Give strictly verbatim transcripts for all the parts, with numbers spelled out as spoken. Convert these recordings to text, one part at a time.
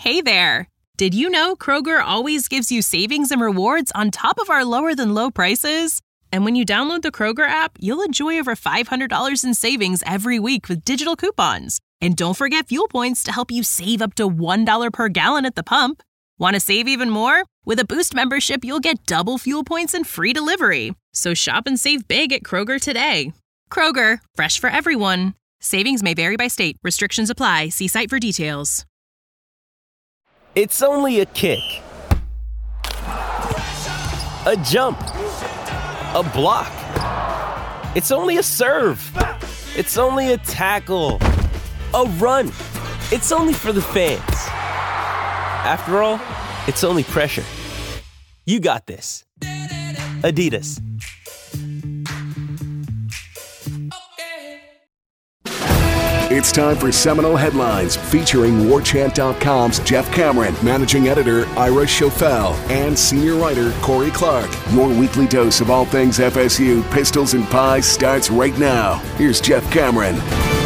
Hey there! Did you know Kroger always gives you savings and rewards on top of our lower-than-low prices? And when you download the Kroger app, you'll enjoy over five hundred dollars in savings every week with digital coupons. And don't forget fuel points to help you save up to one dollar per gallon at the pump. Want to save even more? With a Boost membership, you'll get double fuel points and free delivery. So shop and save big at Kroger today. Kroger, fresh for everyone. Savings may vary by state. Restrictions apply. See site for details. It's only a kick, a jump, a block. It's only a serve. It's only a tackle, a run. It's only for the fans. After all, it's only pressure. You got this. Adidas. It's time for Seminole Headlines, featuring War Chant dot com's Jeff Cameron, managing editor Ira Schofel, and senior writer Corey Clark. Your weekly dose of all things F S U, Pistols, and Pies starts right now. Here's Jeff Cameron.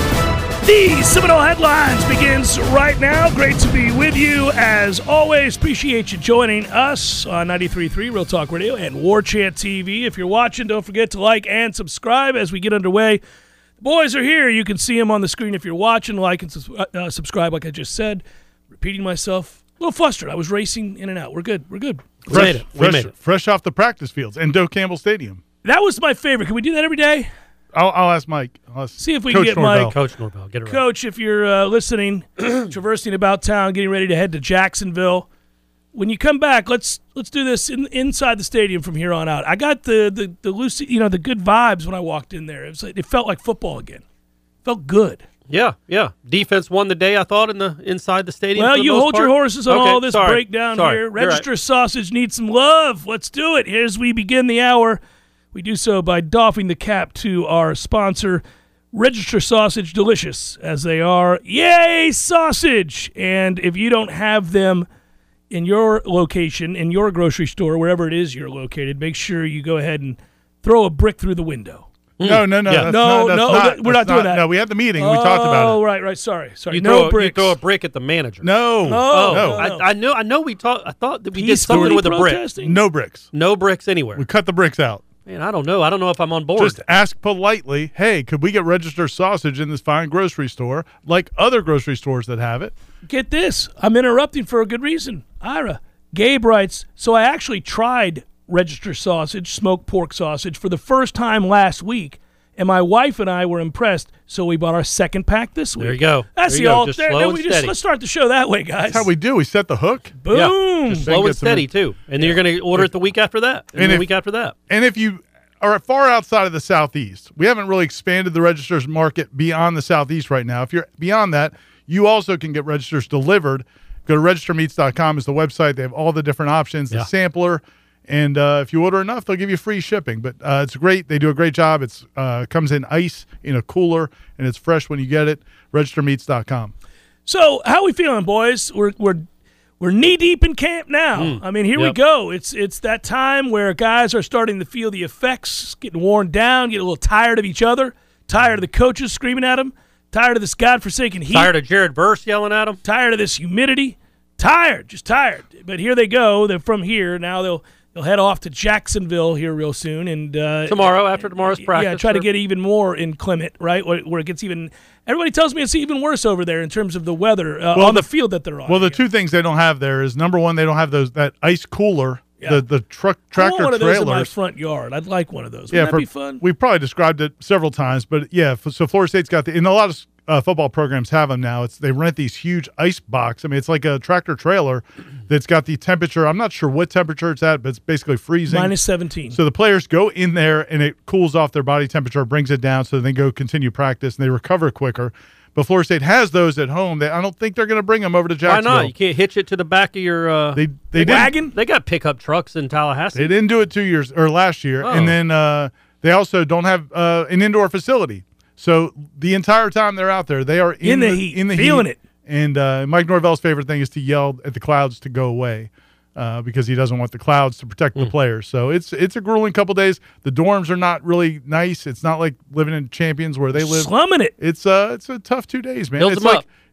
The Seminole Headlines begins right now. Great to be with you as always. Appreciate you joining us on ninety-three point three Real Talk Radio and War Chant T V. If you're watching, don't forget to like and subscribe as we get underway. The boys are here. You can see them on the screen if you're watching. Like and uh, subscribe, like I just said. Repeating myself. A little flustered. I was racing in and out. We're good. We're good. Fresh, we made it. We fresh, made it. Fresh off the practice fields and Doak Campbell Stadium. That was my favorite. Can we do that every day? I'll, I'll ask Mike. I'll ask See if we Coach can get Norvell. Mike. Coach Norvell, get it right. Coach, if you're uh, listening, traversing about town, getting ready to head to Jacksonville, when you come back, let's let's do this in, inside the stadium from here on out. I got the the the loose, you know, the good vibes when I walked in there. It was like, it felt like football again. Felt good. Yeah, yeah. Defense won the day, I thought, in the inside the stadium. Well, for the you most hold part. your horses on Okay, all this sorry, breakdown sorry. here. You're Register right. Sausage needs some love. Let's do it. As we begin the hour, we do so by doffing the cap to our sponsor, Register Sausage, delicious as they are. Yay, sausage! And if you don't have them in your location, in your grocery store, wherever it is you're located, make sure you go ahead and throw a brick through the window. No, no, no. Yeah. That's No, not, that's no, not, that- we're that's not doing that. No, we had the meeting. Oh, we talked about it. right, right. Sorry, sorry. You no throw, bricks. You throw a brick at the manager. No. Oh, no. no. I, I know. I know. We talked. I thought that we did something Peacefully with a brick. protesting? No bricks. No bricks anywhere. We cut the bricks out. Man, I don't know. I don't know if I'm on board. Just ask politely, hey, could we get Register Sausage in this fine grocery store like other grocery stores that have it? Get this. I'm interrupting for a good reason. Ira, Gabe writes, so I actually tried Register Sausage, smoked pork sausage, for the first time last week, and my wife and I were impressed, so we bought our second pack this week. There you go. That's There the you go. all. Just there, slow there and we just, steady. let's start the show that way, guys. That's how we do. We set the hook. Boom. Yeah. Just Then slow get and some- steady too, and then you're going to order it the week after that, and, And the if- week after that. And if you are far outside of the Southeast, we haven't really expanded the registers market beyond the Southeast right now. If you're beyond that, you also can get registers delivered. Go to register meats dot com is the website. They have all the different options, Yeah. the sampler, and uh, if you order enough, they'll give you free shipping. But uh, it's great. They do a great job. It's uh, comes in ice in a cooler, and it's fresh when you get it. register meats dot com. So, how we feeling, boys? We're we're we're knee deep in camp now. Mm. I mean, here we Yep. go. It's it's that time where guys are starting to feel the effects, getting worn down, getting a little tired of each other, tired of the coaches screaming at them, tired of this godforsaken heat, Tired of Jared Verse yelling at him? tired of this humidity, tired, just tired. But here they go. They're from here now. They'll they'll head off to Jacksonville here real soon, and uh, Tomorrow, after tomorrow's practice. yeah, try to or- get even more inclement, right? Where, where it gets even. Everybody tells me it's even worse over there in terms of the weather uh, Well, on the, the- field that they're on. Well, the here. two things they don't have there is, number one, they don't have those that ice cooler, Yeah. the the truck I want tractor one of those in my trailers. front yard. I'd like one of those. Wouldn't Yeah, that for, be fun? We've probably described it several times, but yeah. f- So Florida State's got the, and a lot of uh, football programs have them now. It's they rent these huge ice box. I mean, it's like a tractor trailer that's got the temperature. I'm not sure what temperature it's at, but it's basically freezing. Minus seventeen. So the players go in there and it cools off their body temperature, brings it down, so they go continue practice and they recover quicker. But Florida State has those at home. They, I don't think they're going to bring them over to Why Jacksonville. not? You can't hitch it to the back of your uh, They they didn't, wagon? They got pickup trucks in Tallahassee. they didn't do it two years or last year, Oh. and then uh, they also don't have uh, an indoor facility. So the entire time they're out there, they are in, In the heat, in the feeling heat. it. And uh, Mike Norvell's favorite thing is to yell at the clouds to go away uh, because he doesn't want the clouds to protect Mm. the players. So it's it's a grueling couple days. The dorms are not really nice. It's not like living in Champions where they live. Slumming it. It's uh it's a tough two days, man. Build it's them like up.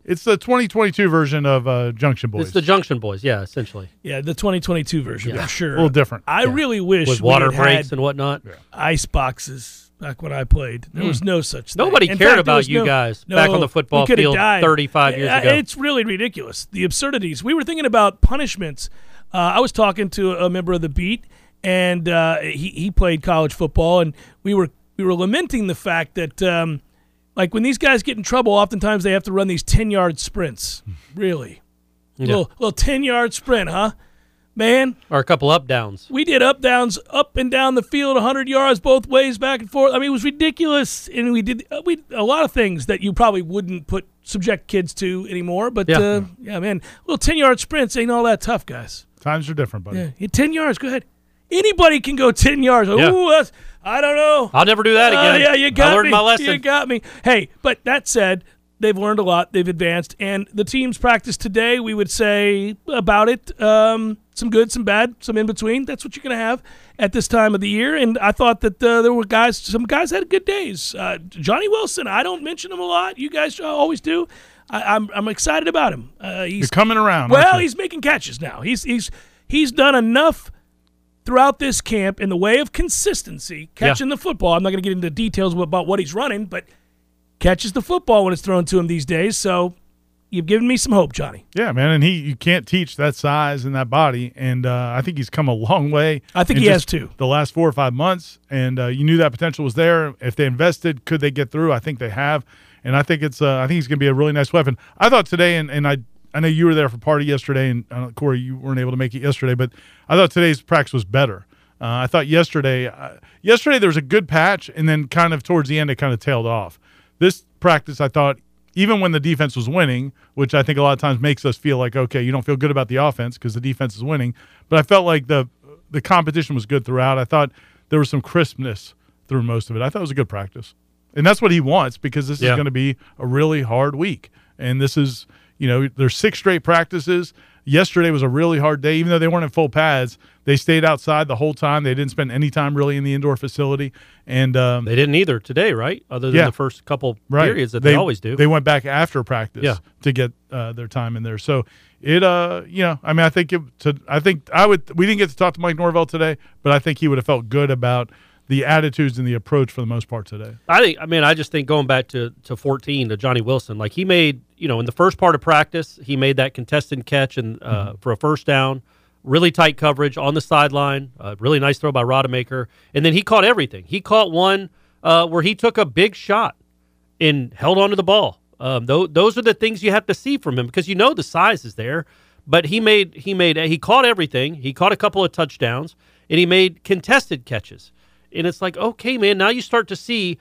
It's the twenty twenty-two version of uh, Junction Boys. It's the Junction Boys, yeah, essentially. Yeah, the twenty twenty-two version, Yeah. for sure. A little different. I Yeah. really wish With we water had breaks had and whatnot. Yeah. ice boxes back when I played. There was no such thing. Nobody In cared fact, there about was you no- guys no, back on the football we coulda field died. thirty-five years Uh, ago. It's really ridiculous, the absurdities. We were thinking about punishments. Uh, I was talking to a member of the beat, and uh, he, he played college football, and we were we were lamenting the fact that, um, like, when these guys get in trouble, oftentimes they have to run these ten-yard sprints. Really? Yeah. Little, little ten-yard sprint, huh? Man, Or a couple up downs. we did up downs up and down the field, one hundred yards both ways, back and forth. I mean, it was ridiculous, and we did uh, we a lot of things that you probably wouldn't put subject kids to anymore. But Yeah. uh, yeah, man, little ten yard sprints ain't all that tough, guys. Times are different, buddy. Yeah, hit ten yards. Go ahead. Anybody can go ten yards. Yeah. Ooh, that's, I don't know. I'll never do that Uh, again. yeah, you got I learned me. my lesson. You got me. Hey, but that said, they've learned a lot. They've advanced, and the team's practice today, we would say about it, um, some good, some bad, some in between. That's what you're going to have at this time of the year. And I thought that uh, there were guys, some guys had good days. Uh, Johnny Wilson, I don't mention him a lot. You guys always do. I, I'm I'm excited about him. Uh, he's You're coming around. well, aren't you? he's making catches now. He's he's he's done enough throughout this camp in the way of consistency, catching the football. I'm not going to get into details about what he's running, but catches the football when it's thrown to him these days. So you've given me some hope, Johnny. Yeah, man, and he you can't teach that size and that body, and uh, I think he's come a long way. I think in he has just too. The last four or five months, and uh, you knew that potential was there. If they invested, could they get through? I think they have, and I think it's uh, I think he's going to be a really nice weapon. I thought today, and, and I I know you were there for party yesterday, and uh, Corey, you weren't able to make it yesterday, but I thought today's practice was better. Uh, I thought yesterday, uh, yesterday there was a good patch, and then kind of towards the end it kind of tailed off. This practice, I thought, even when the defense was winning, which I think a lot of times makes us feel like, okay, you don't feel good about the offense because the defense is winning, but I felt like the the competition was good throughout. I thought there was some crispness through most of it. I thought it was a good practice. And that's what he wants because this Yeah. is going to be a really hard week. And this is, you know, there's six straight practices. Yesterday was a really hard day. Even though they weren't in full pads, they stayed outside the whole time. They didn't spend any time really in the indoor facility. And um, They didn't either today, right? Other than Yeah. the first couple right. periods that they, always do. They went back after practice Yeah. to get uh, their time in there. So it, uh, you know, I mean, I think it, to, I think I would. We didn't get to talk to Mike Norvell today, but I think he would have felt good about the attitudes and the approach for the most part today. I think. I mean, I just think going back to, to fourteen to Johnny Wilson, like he made, you know, in the first part of practice, he made that contested catch and uh, Mm-hmm. for a first down, really tight coverage on the sideline, uh, really nice throw by Rodemaker, and then he caught everything. He caught one uh, where he took a big shot and held onto the ball. Um, th- those are the things you have to see from him because you know the size is there, but he made he made he caught everything. He caught a couple of touchdowns and he made contested catches. And it's like, okay, man, now you start to see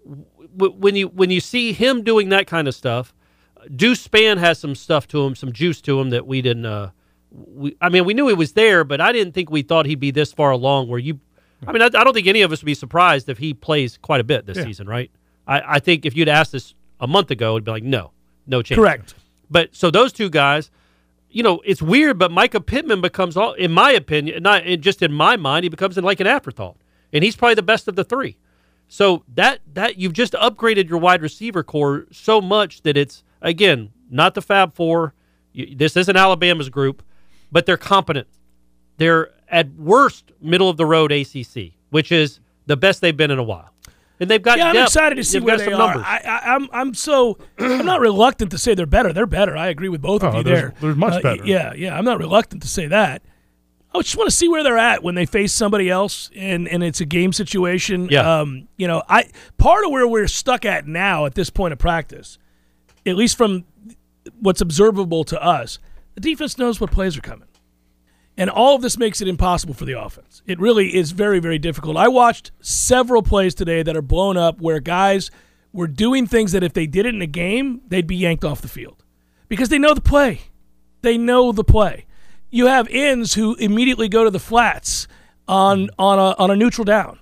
w- when you when you see him doing that kind of stuff. Deuce Spann has some stuff to him, some juice to him that we didn't. Uh, we, I mean, we knew he was there, but I didn't think we thought he'd be this far along. Where you, I mean, I, I don't think any of us would be surprised if he plays quite a bit this Yeah. season, right? I, I think if you'd asked this a month ago, it'd be like, no, no chance. Correct. But so those two guys, you know, it's weird, but Micah Pittman becomes, all, in my opinion, not just in my mind, he becomes like an afterthought. And he's probably the best of the three. So that that you've just upgraded your wide receiver core so much that it's, again, not the Fab Four. You, this isn't Alabama's group, but they're competent. They're at worst middle of the road A C C, which is the best they've been in a while. And they've got Yeah, I'm depth. excited to see They've where got they some are. numbers. I, I, I'm I'm so I'm not reluctant to say they're better. They're better. I agree with both of Oh, you there's- there. there's much Uh, better. Yeah, yeah. I'm not reluctant to say that. I just want to see where they're at when they face somebody else, and, and it's a game situation. Yeah. Um, you know, I part of where we're stuck at now at this point of practice, at least from what's observable to us, the defense knows what plays are coming. And all of this makes it impossible for the offense. It really is very, very difficult. I watched several plays today that are blown up where guys were doing things that if they did it in a game, they'd be yanked off the field because they know the play. They know the play. You have ends who immediately go to the flats on on a on a neutral down.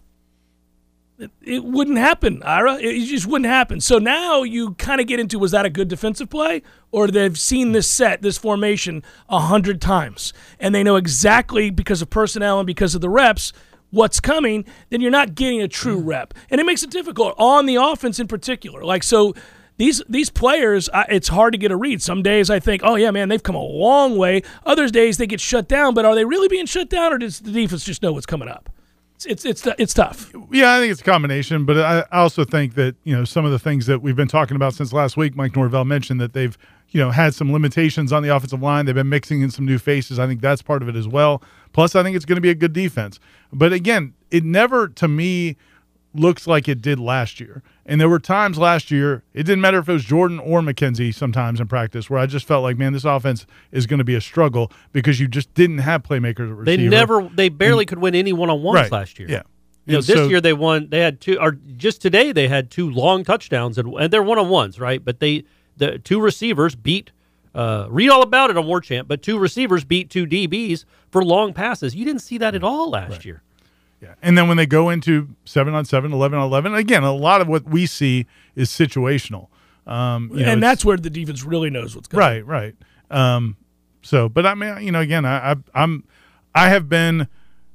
It, it wouldn't happen, Ira. It, it just wouldn't happen. So now you kind of get into, was that a good defensive play? Or they've seen this set, this formation, a hundred times. And they know exactly, because of personnel and because of the reps, what's coming. Then you're not getting a true rep. And it makes it difficult on the offense in particular. Like, so these these players, I, it's hard to get a read. Some days I think, oh, yeah, man, they've come a long way. Other days they get shut down, but are they really being shut down, or does the defense just know what's coming up? It's it's it's, it's tough. Yeah, I think it's a combination, but I, I also think that, you know, some of the things that we've been talking about since last week, Mike Norvell mentioned that they've, you know, had some limitations on the offensive line. They've been mixing in some new faces. I think that's part of it as well. Plus, I think it's going to be a good defense. But again, it never, to me, looks like it did last year. And there were times last year, it didn't matter if it was Jordan or McKenzie sometimes in practice, where I just felt like, man, this offense is going to be a struggle because you just didn't have playmakers at receiver. They never, they barely and, could win any one-on-ones right, last year. Yeah. You know, and this so, year they won, they had two, or just today they had two long touchdowns, and, and they're one-on-ones, right? But they, the two receivers beat, uh, read all about it on War Chant, but two receivers beat two D Bs for long passes. You didn't see that at all last right. year. Yeah. And then when they go into seven on seven, eleven on eleven, again, a lot of what we see is situational. Um, you know, and that's where the defense really knows what's going on. Right, right. Um, so, but I mean, you know, again, I, I, I'm, I have been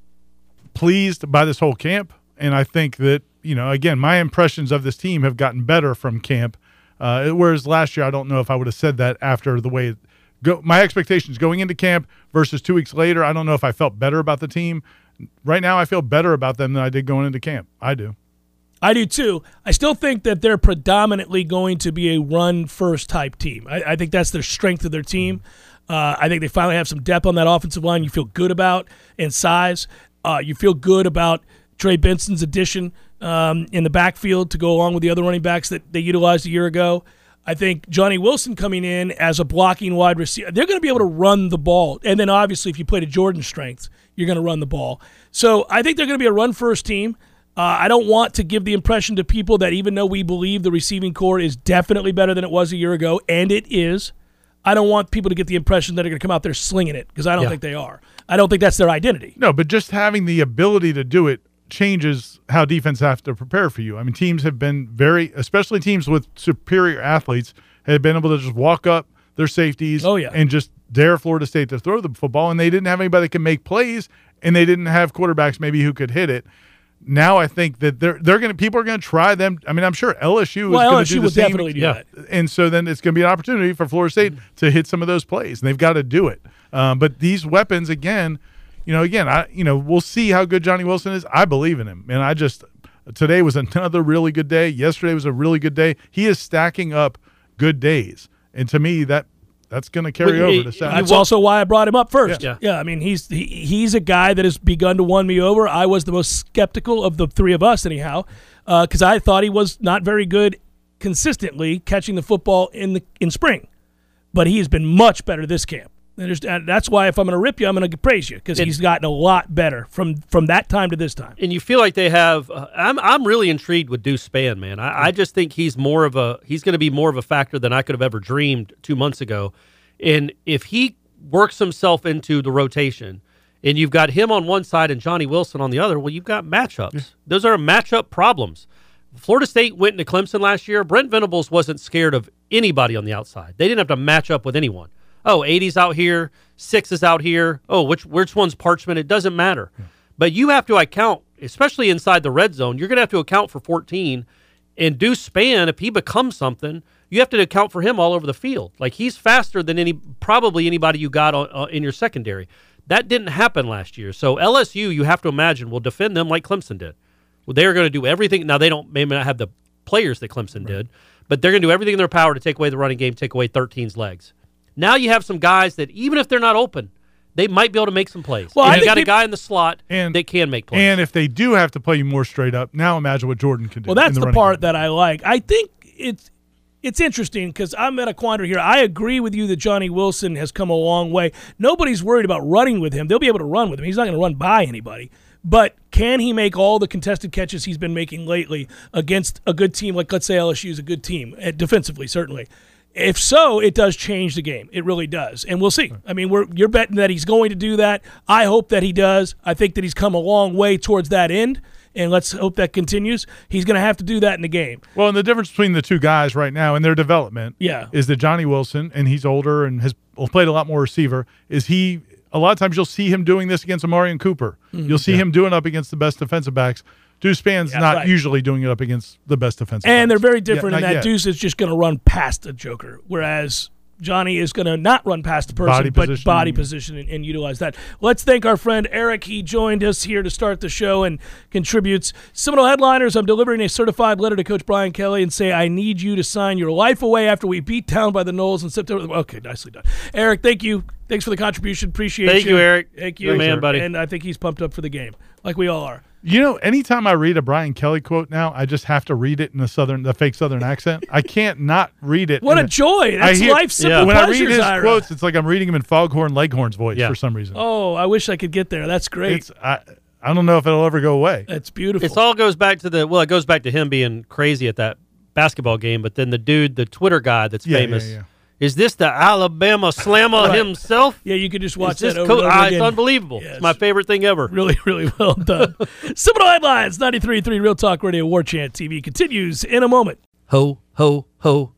pleased by this whole camp, and I think that, you know, again, my impressions of this team have gotten better from camp, uh, whereas last year I don't know if I would have said that after the way it go. My expectations going into camp versus two weeks later, I don't know if I felt better about the team. Right now, I feel better about them than I did going into camp. I do. I do too. I still think that they're predominantly going to be a run-first type team. I, I think that's the strength of their team. Uh, I think they finally have some depth on that offensive line you feel good about, and size. Uh, you feel good about Trey Benson's addition um, in the backfield to go along with the other running backs that they utilized a year ago. I think Johnny Wilson coming in as a blocking wide receiver, they're going to be able to run the ball. And then obviously if you play to Jordan's strengths, you're going to run the ball. So I think they're going to be a run-first team. Uh, I don't want to give the impression to people that even though we believe the receiving core is definitely better than it was a year ago, and it is, I don't want people to get the impression that they're going to come out there slinging it, because I don't yeah. think they are. I don't think that's their identity. No, but just having the ability to do it changes how defense have to prepare for you. I mean, teams have been very, especially teams with superior athletes, have been able to just walk up their safeties oh, yeah. and just dare Florida State to throw the football, and they didn't have anybody that can make plays, and they didn't have quarterbacks maybe who could hit it. Now I think that they're they're going to people are going to try them. I mean, I'm sure L S U is well, going to do the will same. Definitely do yeah. that. And so then it's going to be an opportunity for Florida State mm-hmm. to hit some of those plays, and they've got to do it. Um, but these weapons, again, you know, again, I you know we'll see how good Johnny Wilson is. I believe in him, and I just today was another really good day. Yesterday was a really good day. He is stacking up good days, and to me that. That's going to carry well, over he, to Saturday. That's also why I brought him up first. Yeah. yeah, I mean, he's he, he's a guy that has begun to win me over. I was the most skeptical of the three of us, anyhow, because uh, I thought he was not very good consistently catching the football in the in spring. But he has been much better this camp. And that's why if I'm going to rip you, I'm going to praise you, because he's gotten a lot better from, from that time to this time. And you feel like they have uh, – I'm I'm really intrigued with Deuce Spann, man. I, I just think he's more of a – he's going to be more of a factor than I could have ever dreamed two months ago. And if he works himself into the rotation and you've got him on one side and Johnny Wilson on the other, well, you've got matchups. Yeah. Those are matchup problems. Florida State went into Clemson last year. Brent Venables wasn't scared of anybody on the outside. They didn't have to match up with anyone. Oh, eighty's out here, six is out here. Oh, which which one's Parchment? It doesn't matter. Yeah. But you have to account, especially inside the red zone, you're going to have to account for fourteen. And Deuce Spann, if he becomes something, you have to account for him all over the field. Like, he's faster than any probably anybody you got on, uh, in your secondary. That didn't happen last year. So L S U, you have to imagine, will defend them like Clemson did. Well, they're going to do everything. Now, they don't maybe not have the players that Clemson right. did, but they're going to do everything in their power to take away the running game, take away thirteen's legs. Now you have some guys that, even if they're not open, they might be able to make some plays. Well, and I you think got they, a guy in the slot and, that can make plays. And if they do have to play you more straight up, now imagine what Jordan can do. Well, that's the, the part game. that I like. I think it's it's interesting because I'm at a quandary here. I agree with you that Johnny Wilson has come a long way. Nobody's worried about running with him. They'll be able to run with him. He's not going to run by anybody. But can he make all the contested catches he's been making lately against a good team like, let's say, L S U is a good team, defensively, certainly. If so, it does change the game. It really does. And we'll see. I mean, we're you're betting that he's going to do that. I hope that he does. I think that he's come a long way towards that end, and let's hope that continues. He's going to have to do that in the game. Well, and the difference between the two guys right now in their development yeah. is that Johnny Wilson, and he's older and has played a lot more receiver, is he – a lot of times you'll see him doing this against Amarian Cooper. Mm-hmm. You'll see yeah. him doing up against the best defensive backs. Deuce-Span's Yeah, not right. usually doing it up against the best defensive And backs. they're very different Yeah, in not that yet. Deuce is just going to run past the Joker, whereas Johnny is going to not run past the person, Body but positioning. body position and, and utilize that. Let's thank our friend Eric. He joined us here to start the show and contributes. Seminole Headliners, I'm delivering a certified letter to Coach Brian Kelly and say, I need you to sign your life away after we beat down by the Knowles in September. Okay, nicely done. Eric, thank you. Thanks for the contribution. Appreciate Thank you. you, Eric. Thank you. Good man, buddy. And I think he's pumped up for the game, like we all are. You know, anytime I read a Brian Kelly quote now, I just have to read it in the southern, the fake southern accent. I can't not read it. What in a joy. That's hear- life's simple Yeah. When I read pleasures, his Ira. quotes, it's like I'm reading him in Foghorn Leghorn's voice Yeah. for some reason. Oh, I wish I could get there. That's great. It's I, I don't know if it'll ever go away. That's beautiful. It's all goes back to the well, it goes back to him being crazy at that basketball game, but then the dude, the Twitter guy that's Yeah, yeah, famous, yeah. is this the Alabama Slammer Right. himself? Yeah, you could just watch Is this that over, co- and over ah, again. It's unbelievable. Yes. It's my favorite thing ever. Really, really well done. Seminole Headlines, ninety-three point three Real Talk Radio, War Chant T V continues in a moment. Ho, ho, ho,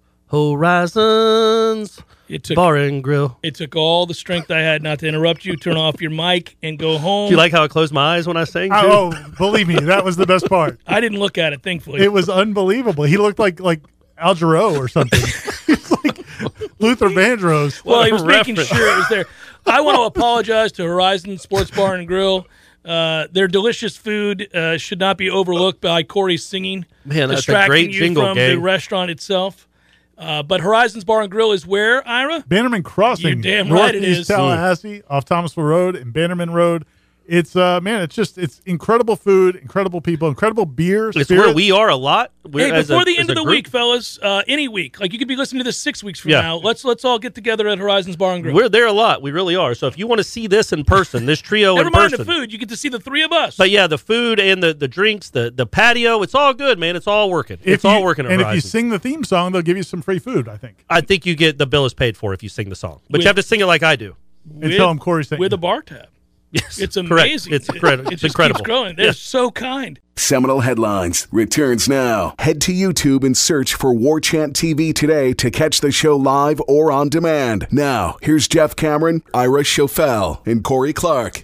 Horizons It took Bar and Grill. it took all the strength I had not to interrupt you, turn off your mic, and go home. Do you like how I closed my eyes when I sang? Too? Oh, believe me, that was the best part. I didn't look at it, thankfully. It was unbelievable. He looked like like Al Jarreau or something. He's like Luther Vandross. well, What he a was making reference. sure it was there. I want to apologize to Horizon Sports Bar and Grill. Uh, their delicious food uh, should not be overlooked by Corey's singing, Man, that's a distracting great you jingle, from gang. the restaurant itself. Uh, but Horizons Bar and Grill is where, Ira? Bannerman Crossing. You're damn right it Northeast is. Tallahassee, off Thomasville Road and Bannerman Road. It's uh man, it's just it's incredible food, incredible people, incredible beer. It's spirits. where we are a lot. We're, Hey, as before a- the as end a of the group. week, fellas, uh, any week, like you could be listening to this six weeks from Yeah. now. Let's let's all get together at Horizons Bar and Grill. We're there a lot. We really are. So if you want to see this in person, this trio Never in mind person. the food, you get to see the three of us. But yeah, the food and the, the drinks, the, the patio, it's all good, man. It's all working. If it's all you- working at And if you Horizons. sing the theme song, they'll give you some free food, I think. I think you get the bill is paid for if you sing the song. But With- you have to sing it like I do. And tell them Corey sent with you. a bar tab. Yes. It's correct. amazing. It's incredible. It It's just incredible. keeps growing. They're Yeah. so kind. Seminole Headlines returns now. Head to YouTube and search for War Chant T V today to catch the show live or on demand. Now, here's Jeff Cameron, Ira Schofel, and Corey Clark.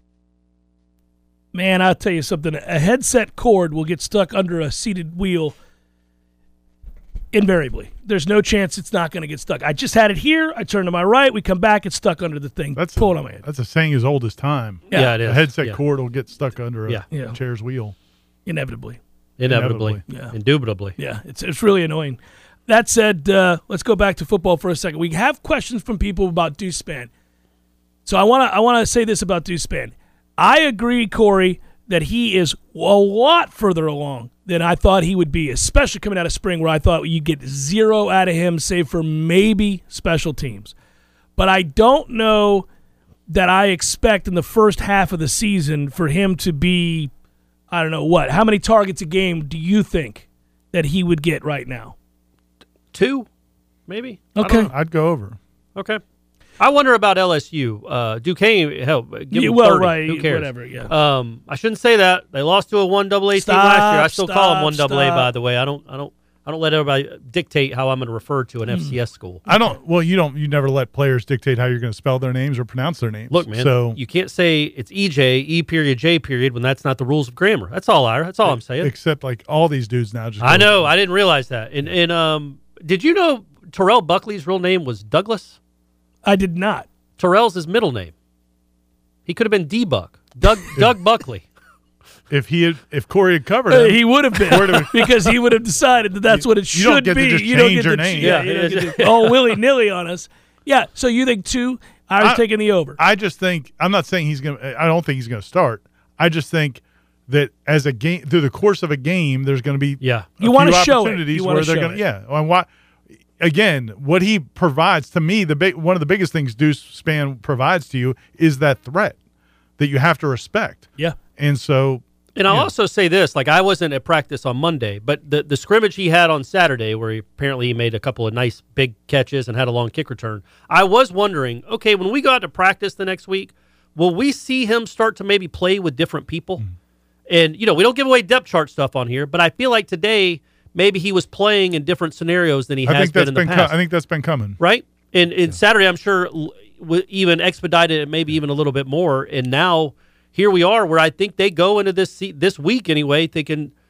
Man, I'll tell you something. A headset cord will get stuck under a seated wheel invariably. There's no chance it's not going to get stuck. I just had it here. I turn to my right. We come back. It's stuck under the thing. That's Pull it on my head. That's a saying as old as time. Yeah. Yeah, it is. A headset Yeah. cord will get stuck under a Yeah. Yeah. chair's wheel. Inevitably. Inevitably. Yeah. Indubitably. Yeah, it's it's really annoying. That said, uh, let's go back to football for a second. We have questions from people about Deuce Spann. So I want to I want to say this about Deuce Spann. I agree, Corey, that he is a lot further along than I thought he would be, especially coming out of spring where I thought you'd get zero out of him, save for maybe special teams. But I don't know that I expect in the first half of the season for him to be, I don't know what. How many targets a game do you think that he would get right now? Two, maybe. I don't Okay. know. I'd go over. Okay. I wonder about L S U. Uh, Duquesne, hell, give Yeah, them well, thirty. right, Who cares? whatever, yeah. Um, I shouldn't say that. They lost to a one double A team Stop, last year. I still call them one stop, double A. By stop. the way, I don't. I don't. I don't let everybody dictate how I'm going to refer to an F C S school. I don't. Well, you don't. You never let players dictate how you're going to spell their names or pronounce their names. Look, man, So you can't say it's E J, E period, J period when that's not the rules of grammar. That's all, Ira. That's all I'm saying. except like all these dudes now just. I go- know. I didn't realize that. And and um, did you know Terrell Buckley's real name was Douglas? I did not. Terrell's his middle name. He could have been D-Buck. Doug Doug Buckley. If he had, if Corey had covered Uh, him, he would have been because he would have decided that that's what it you should don't get to be. just you don't change get your to name. Yeah, Yeah. you don't get to all willy nilly on us. Yeah. So you think two? I was I- taking the over. I just think I'm not saying he's going to. I don't think he's going to start. I just think that as a game through the course of a game, there's going to be Yeah. a You wanna few show it. opportunities You wanna where they're show going it. to yeah. And what again, what he provides to me, the big one of the biggest things Deuce Spann provides to you is that threat that you have to respect. yeah. And so And I'll Yeah. also say this, like I wasn't at practice on Monday, but the, the scrimmage he had on Saturday where he apparently he made a couple of nice big catches and had a long kick return, I was wondering, okay, when we go out to practice the next week, will we see him start to maybe play with different people? Mm. And, you know, we don't give away depth chart stuff on here, but I feel like today maybe he was playing in different scenarios than he I has think that's been in the been. co- past. I think that's been coming. right? And, and Saturday, I'm sure, l- w- even expedited it maybe even a little bit more. And now here we are, where I think they go into this se- this week anyway, thinking,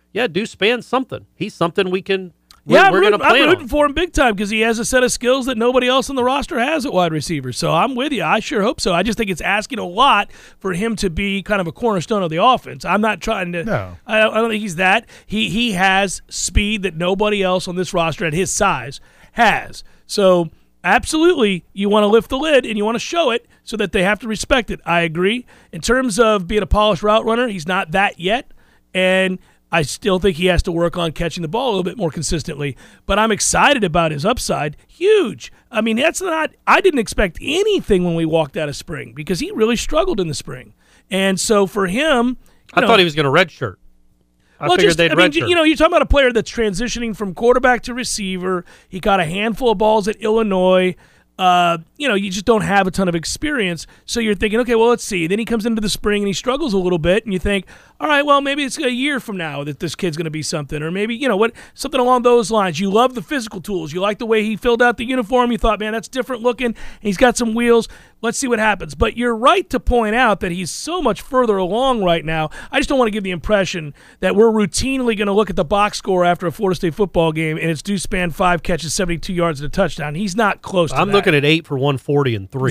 yeah, Deuce Span's something. He's something we can. We're, Yeah, I'm we're going to rooting, plan I'm rooting on. for him big time because he has a set of skills that nobody else on the roster has at wide receiver. So I'm with you. I sure hope so. I just think it's asking a lot for him to be kind of a cornerstone of the offense. I'm not trying to. No. I don't, I don't think he's that. He he has speed that nobody else on this roster at his size has. So absolutely, you want to lift the lid and you want to show it so that they have to respect it. I agree. In terms of being a polished route runner, he's not that yet, and I still think he has to work on catching the ball a little bit more consistently, but I'm excited about his upside. Huge. I mean, that's not – I didn't expect anything when we walked out of spring because he really struggled in the spring. And so for him – I know, thought he was going to redshirt. I well, figured just, they'd I mean, redshirt. you know, you're talking about a player that's transitioning from quarterback to receiver. He got a handful of balls at Illinois. Uh, you know, you just don't have a ton of experience. So you're thinking, okay, well, let's see. Then he comes into the spring and he struggles a little bit, and you think, all right, well, maybe it's a year from now that this kid's going to be something, or maybe, you know, what something along those lines. You love the physical tools. You like the way he filled out the uniform. You thought, man, that's different looking. And he's got some wheels. Let's see what happens. But you're right to point out that he's so much further along right now. I just don't want to give the impression that we're routinely going to look at the box score after a Florida State football game and it's Deuce Span five catches, seventy-two yards and a touchdown. He's not close to I'm that. looking at eight for one forty and three.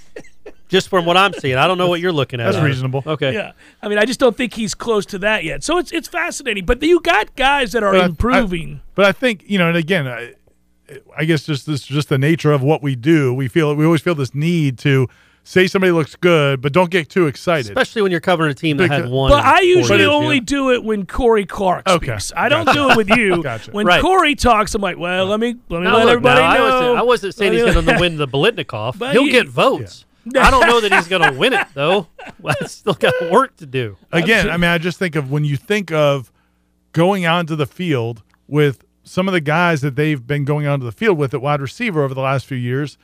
Just from what I'm seeing. I don't know what you're looking at. That's Adam. reasonable. Okay. Yeah, I mean, I just don't think he's close to that yet. So it's it's fascinating. But you got guys that are But I- improving. I, but I think, you know, and again, I, I guess just this just the nature of what we do. We feel we always feel this need to say somebody looks good, but don't get too excited. Especially when you're covering a team that Because- had one. But I in usually four only years. do it when Corey Clark Okay. speaks. I don't do it with you. Gotcha. When Right. Corey talks, I'm like, well, let me let me Now, let look, everybody now, I know. wasn't, I wasn't saying he's Let me- going to win the Bolitnikoff. But He'll he- get votes. I don't know that he's going to win it, though. I still got work to do. Again, I mean, I just think of when you think of going onto the field with some of the guys that they've been going onto the field with at wide receiver over the last few years,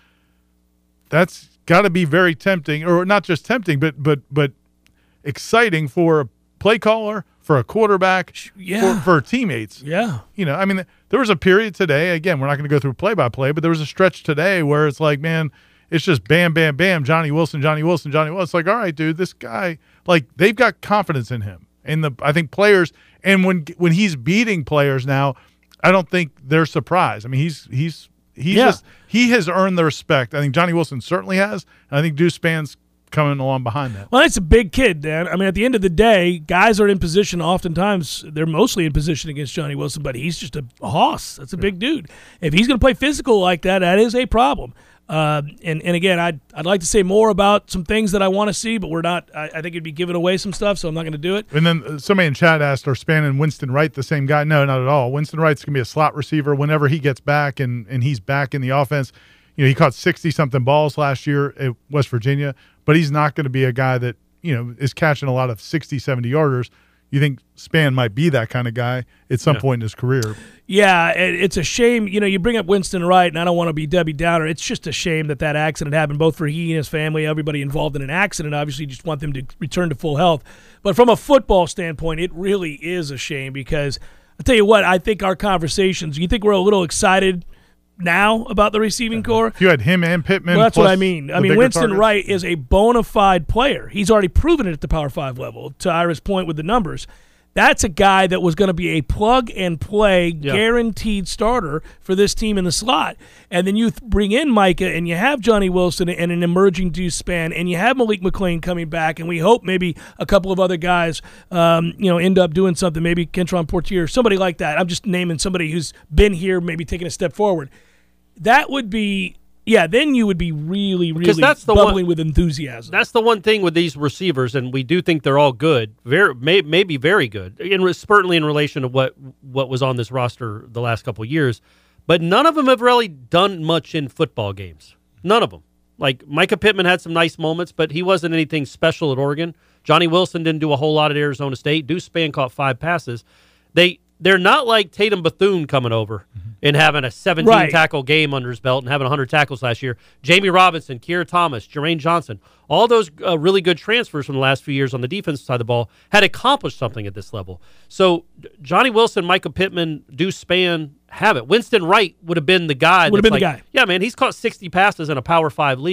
that's got to be very tempting, or not just tempting, but but but exciting for a play caller, for a quarterback, Yeah. for, for teammates. Yeah. You know, I mean, there was a period today, again, we're not going to go through play by play, but there was a stretch today where it's like, man, it's just bam, bam, bam, Johnny Wilson, Johnny Wilson, Johnny Wilson. It's like, all right, dude, this guy, like, they've got confidence in him. And the I think players, and when when he's beating players now, I don't think they're surprised. I mean, he's he's he's Yeah. just he has earned the respect. I think Johnny Wilson certainly has, and I think Deuce Span's coming along behind that. Well, it's a big kid, Dan. I mean, at the end of the day, guys are in position. Oftentimes, they're mostly in position against Johnny Wilson, but he's just a hoss. That's a big dude. If he's going to play physical like that, that is a problem. Uh, and, and again, I'd, I'd like to say more about some things that I want to see, but we're not. I, I think it'd be giving away some stuff, so I'm not going to do it. And then uh, somebody in chat asked, are Span and Winston Wright the same guy? No, not at all. Winston Wright's going to be a slot receiver whenever he gets back and, and he's back in the offense. You know, he caught sixty-something balls last year at West Virginia, but he's not going to be a guy that, you know, is catching a lot of sixty, seventy-yarders. You think Span might be that kind of guy at some Yeah. point in his career. Yeah, it, it's a shame. You know, you bring up Winston Wright, and I don't want to be Debbie Downer. It's just a shame that that accident happened, both for he and his family, everybody involved in an accident. Obviously, you just want them to return to full health. But from a football standpoint, it really is a shame because I'll tell you what, I think our conversations, you think we're a little excited now about the receiving core? If you had him and Pittman, Well, that's what plus I mean. I the mean, bigger Winston targets. Wright is a bona fide player. He's already proven it at the Power Five level, to Ira's point with the numbers. That's a guy that was going to be a plug-and-play, Yeah. guaranteed starter for this team in the slot. And then you th- bring in Micah, and you have Johnny Wilson and an emerging Deuce Span, and you have Malik McLean coming back, and we hope maybe a couple of other guys um, you know, end up doing something, maybe Kentron Portier, somebody like that. I'm just naming somebody who's been here, maybe taking a step forward. That would be... Yeah, then you would be really, really that's the bubbling one- with enthusiasm. That's the one thing with these receivers, and we do think they're all good, very may, maybe very good, in, certainly in relation to what what was on this roster the last couple of years. But none of them have really done much in football games. None of them. Like Micah Pittman had some nice moments, but he wasn't anything special at Oregon. Johnny Wilson didn't do a whole lot at Arizona State. Deuce Span caught five passes. They they're not like Tatum Bethune coming over and having a seventeen Right. tackle game under his belt and having one hundred tackles last year. Jamie Robinson, Keir Thomas, Jermaine Johnson, all those uh, really good transfers from the last few years on the defensive side of the ball had accomplished something at this level. So Johnny Wilson, Micah Pittman, Deuce Span have it. Winston Wright would have been the guy. Would have that's been the like, guy. Yeah, man, he's caught sixty passes in a Power Five league.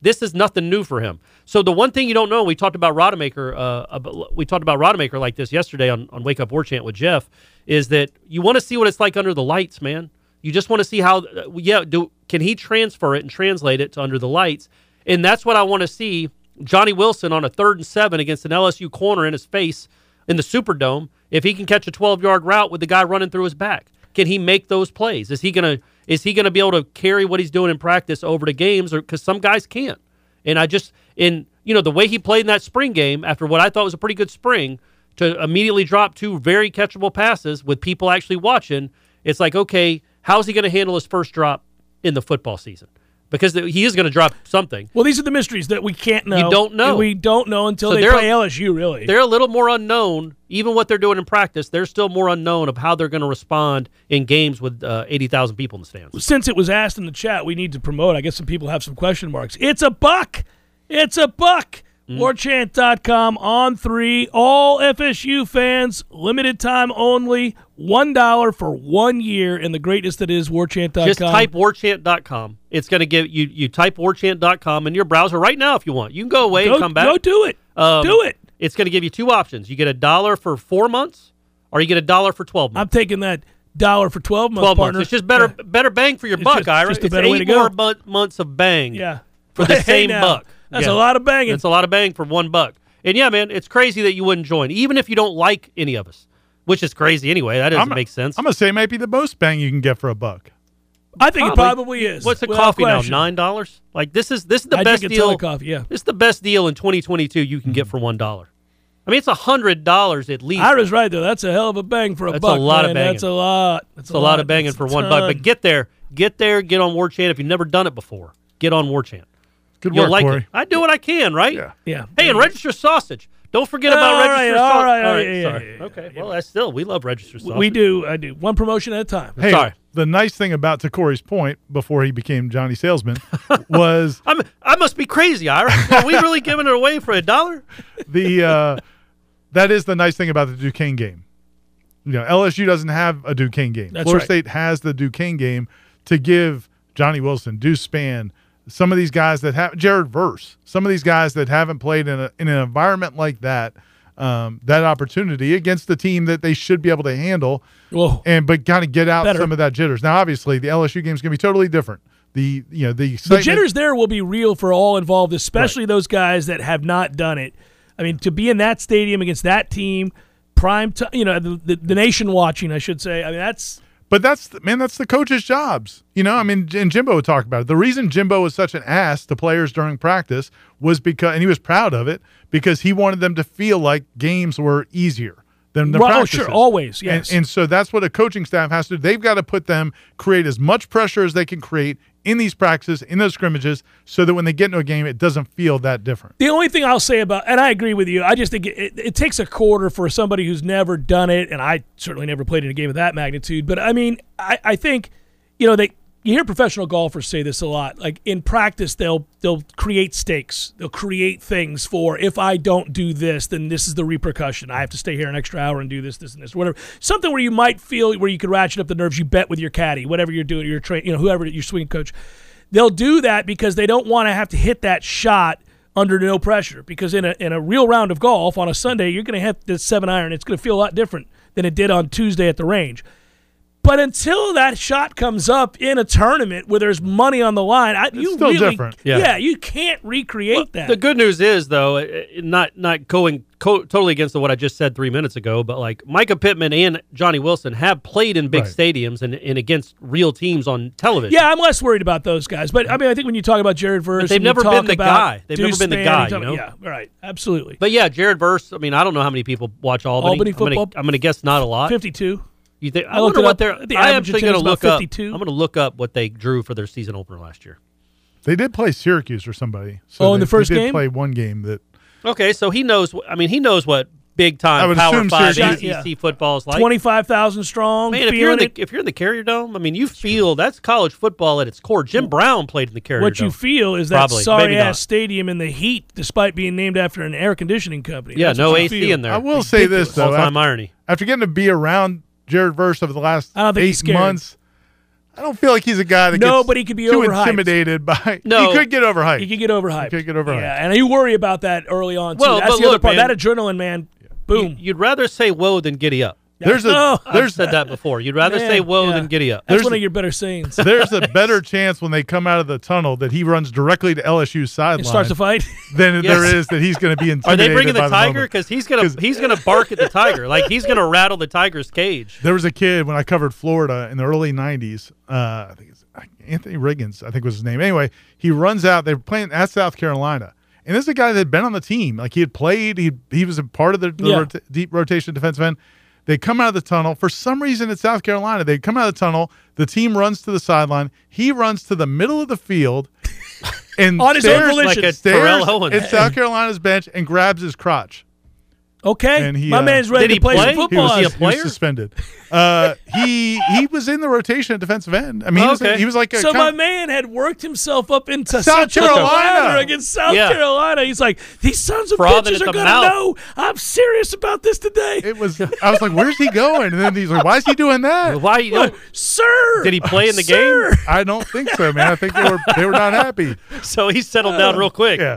This is nothing new for him. So the one thing you don't know, we talked about Rodemaker. Uh, about, we talked about Rodemaker like this yesterday on, on Wake Up War Chant with Jeff. Is that you want to see what it's like under the lights, man? You just want to see how. Uh, yeah, do can he transfer it and translate it to under the lights? And that's what I want to see. Johnny Wilson on a third and seven against an L S U corner in his face in the Superdome. If he can catch a twelve-yard route with the guy running through his back, can he make those plays? Is he gonna is he gonna be able to carry what he's doing in practice over to games? Or because some guys can't. And I just in you know the way he played in that spring game after what I thought was a pretty good spring to immediately drop two very catchable passes with people actually watching. It's like, okay, how's he going to handle his first drop in the football season? Because he is going to drop something. Well, these are the mysteries that we can't know. You don't know. We don't know until so they play L S U, really. They're a little more unknown. Even what they're doing in practice, they're still more unknown of how they're going to respond in games with uh, eighty thousand people in the stands. Since it was asked in the chat, we need to promote. I guess some people have some question marks. It's a buck. It's a buck. Mm. war chant dot com on three. All F S U fans, limited time only, one dollar for one year, and the greatness that is war chant dot com. Just type war chant dot com. It's going to give you, you type war chant dot com in your browser right now if you want. You can go away go, and come back. Go do it. Um, do it. It's going to give you two options. You get a dollar for four months, or you get a dollar for twelve months. I'm taking that dollar for twelve months, twelve partner. months. It's just better yeah. better bang for your it's buck, just, Ira. Just a it's better eight way to go. more bu- months of bang yeah. for the hey same now, buck. That's yeah. a lot of banging. That's a lot of bang for one buck. And yeah, man, it's crazy that you wouldn't join, even if you don't like any of us, which is crazy anyway. That doesn't I'm, make sense. I'm going to say maybe the most bang you can get for a buck. I think probably. it probably is. What's the without coffee question. now? Nine dollars? Like this is this is the I best drink a deal. ton of coffee, yeah. This is the best deal in twenty twenty-two you can get for one dollar. I mean, it's a hundred dollars at least. Ira's right though. That's a hell of a bang for a That's buck. a lot man. of banging. That's a lot. That's a, a lot, lot of banging That's for a one ton. buck. But get there, get there, get on War Chant. If you've never done it before, get on War Chant. Good You'll work, like Corey. it. I do what I can, right? Yeah. Yeah. Hey, and register sausage. Don't forget about all register right, sausage. all right, all right, yeah, yeah, sorry. yeah, yeah, okay, yeah. well, that's still we love register sausage. We do. I do. One promotion at a time. Hey, Sorry. the nice thing about, to Corey's point, before he became Johnny Salesman, was I'm, I must be crazy, Ira. Are we really giving it away for a dollar? the uh, that is the nice thing about the Duquesne game. You know, L S U doesn't have a Duquesne game. That's Florida right. State has the Duquesne game to give Johnny Wilson, Deuce Spann, some of these guys that have Jared Verse, some of these guys that haven't played in, a, in an environment like that, um, that opportunity against the team that they should be able to handle, Whoa. and but kind of get out Better. some of that jitters. Now, obviously, the L S U game is going to be totally different. The you know the The excitement, jitters there will be real for all involved, especially right. those guys that have not done it. I mean, to be in that stadium against that team, prime time, you know, the, the, the nation watching, I should say. I mean, that's. But that's the, man, that's the coach's jobs. You know, I mean, and Jimbo would talk about it. The reason Jimbo was such an ass to players during practice was because, and he was proud of it, because he wanted them to feel like games were easier than the well, practices. Oh, sure, always, yes. And, and so that's what a coaching staff has to do. They've got to put them, create as much pressure as they can create in these practices, in those scrimmages, so that when they get into a game, it doesn't feel that different. The only thing I'll say about, and I agree with you, I just think it, it, it takes a quarter for somebody who's never done it, and I certainly never played in a game of that magnitude, but I mean, I, I think, you know, they you hear professional golfers say this a lot. Like in practice, they'll they'll create stakes. They'll create things for, if I don't do this, then this is the repercussion. I have to stay here an extra hour and do this, this, and this, whatever. Something where you might feel where you could ratchet up the nerves. You bet with your caddy, whatever you're doing, your train, you know, whoever your swing coach. They'll do that because they don't want to have to hit that shot under no pressure. Because in a in a real round of golf on a Sunday, you're going to hit the seven iron. It's going to feel a lot different than it did on Tuesday at the range. But until that shot comes up in a tournament where there's money on the line, I, you still really, different. Yeah. Yeah. you can't recreate Well, that. The good news is, though, uh, not not going co- totally against what I just said three minutes ago, but like Micah Pittman and Johnny Wilson have played in big Right. stadiums and, and against real teams on television. Yeah, I'm less worried about those guys. But I mean, I think when you talk about Jared Verse, But they've and you never talk been the about guy. They've Deuce never been the Spann, guy, you talk you about- know? Yeah, right, absolutely. But yeah, Jared Verse. I mean, I don't know how many people watch Albany. Albany I'm gonna- football? I'm going to guess not a lot. fifty-two. You think? I, I looked wonder it what up. they're. The I'm average actually going to attendance look about up. fifty-two. I'm going to look up what they drew for their season opener last year. They did play Syracuse or somebody. So Oh, in they, the first they did game? play one game that Okay, so he knows. I mean, he knows what big I time would Power assume Five Syracuse- A C C Yeah. football is like. twenty-five thousand strong. Man, if you're in feeling the it. if you're in the Carrier Dome, I mean, you feel that's college football at its core. Jim Brown played in the Carrier What Dome. you feel is that Probably. Maybe sorry not. ass stadium in the heat, despite being named after an air conditioning company. Yeah, That's no what you A C feel. in there. I will say this though, All time after, irony. after getting to be around Jared Verse over the last I don't think he's eight scared. months, I don't feel like he's a guy that No, gets but he could be too overhyped. intimidated by. No. He could get overhyped. He could get overhyped. He could get overhyped. Yeah, and you worry about that early on, too. Well, That's but the other look, part. man, that adrenaline, man, boom. You, you'd rather say whoa than giddy up. There's a Oh, I've there's said that before. You'd rather Man, say whoa yeah. than giddy up. That's there's one a- of your better sayings. there's a better chance when they come out of the tunnel that he runs directly to L S U's sideline It starts to fight. than Yes. there is that he's going to be Are intimidated. they bringing the by tiger? moment. Because he's gonna 'Cause- he's gonna bark at the tiger, like he's gonna rattle the tiger's cage. There was a kid when I covered Florida in the early nineties. Uh, I think it's Anthony Riggins, I think was his name. Anyway, he runs out. They were playing at South Carolina. And this is a guy that had been on the team. Like he had played. He he was a part of the, the Yeah. rota- deep rotation defensive end. They come out of the tunnel. For some reason in South Carolina, they come out of the tunnel. The team runs to the sideline. He runs to the middle of the field and On his own stares, volition. Like a stares Terrell Owens. at South Carolina's bench and grabs his crotch. Okay, And he, my uh, man's ready Did to he play, play? some He football. was- he a He player? was suspended. Uh, he he was in the rotation at defensive end. I mean, he, was, Okay. he was like a So kind my of- man had worked himself up into South such a Carolina. lather against South Yeah. Carolina. He's like, these sons of Frothing bitches at are the going to mouth. know I'm serious about this today. It was. I was like, "Where's he going?" And then he's like, "Why is he doing that?" Why? You Look, know, sir. did he play in the sir. game? I don't think so, man. I think they were they were not happy. So he settled down real quick. Yeah,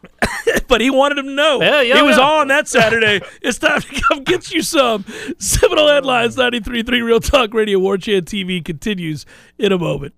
But he wanted him to know. Yeah, yeah, he was yeah. on that Saturday. It's time to come get you some. Seminole Headlines, ninety-three point three Real Talk Radio, War Chant T V continues in a moment.